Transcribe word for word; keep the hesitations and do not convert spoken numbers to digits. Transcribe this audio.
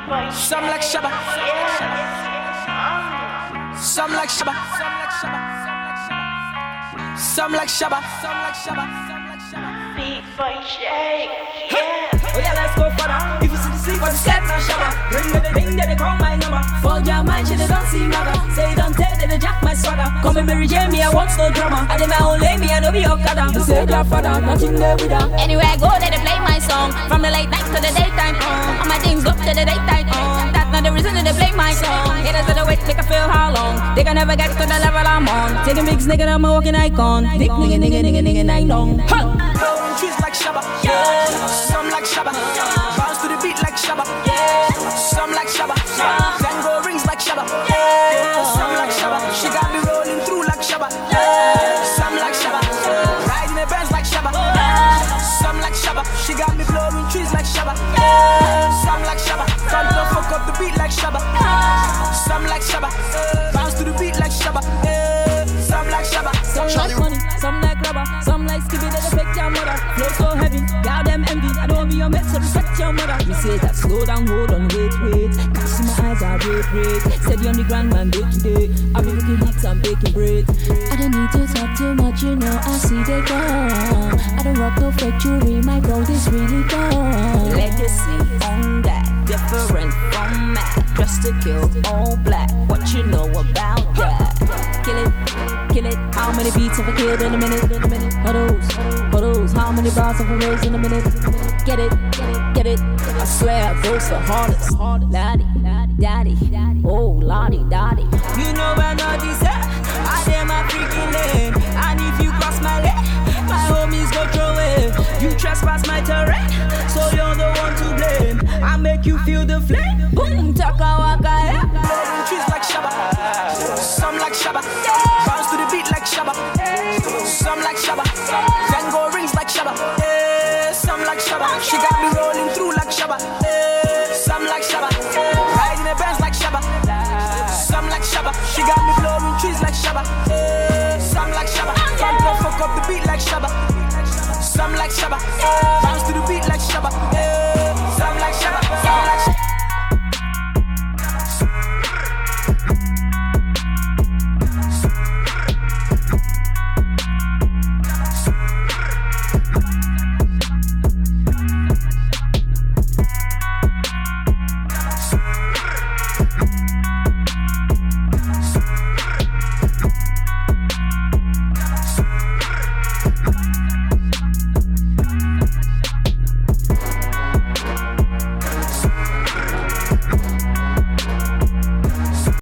Some like Shabba. Some like Shabba. Some like Shabba. Some like Shabba. Big boy shake. Yeah. Oh yeah, let's go further. If you see the sleep, what's set now, Shabba? Ring with the ring, that they call my number. Fuck your mind, shit, they don't see mother. Say don't tell, that they jack my swagger. Come and Mary J, me, I want no drama. I did my own lay, me, I don't be Okada. You say that father, nothing there with her. Anywhere I go, they, they play my song. From the late night to the daytime, uh. All my things up to the daytime, uh. That's not the reason that they play my song. Haters to the wait, make I feel how long. They can never get to the level I'm on. Take a mix, nigga, I'm a walking icon. Dick, nigga, nigga, nigga, nigga, night long. Blowing trees like Shabba. Yeah. Some like Shabba. Bounce to the beat like Shabba. Yeah. Some like Shabba. Tango rings like Shabba. Yeah. Some like Shabba. She got me rolling through like Shabba. Yeah. Some like Shabba. Riding the Benz like Shabba. Yeah. Some like Shabba. She got me blowing trees like Shabba. Yeah. Some like Shabba. Time to fuck up the beat like Shabba. Yeah. Some like Shabba. Bounce to the beat like Shabba. Yeah. Some like Shabba. Some like money, some like rubber, some like skibby that affect your mother. Flow so heavy, got them envy. I don't be your mate, so respect your mother. You say that slow down, hold on, wait, wait. Catch my eyes, I break, break. Steady on the ground, man, day to day. I be looking hits, I'm baking bread. I don't need to talk too much, you know, I see they go. I don't rock no fake jewelry, my gold is really gold. Legacy on that, different from Mac. Dressed to kill, all black. What you know about that? Kill it, kill it. How many beats have I killed in a minute? In a minute. Huddles, huddles. How many bars have I raised in a minute? Get it, get it, get it. I swear those the hardest. Laddie, daddy, oh lottie, daddy. You know I know this. I am my freaking lane, and if you cross my lane, my homies go throw it. You trespass my terrain, so you're the one to blame. I make you feel the flame. Boom, taka waka, yeah.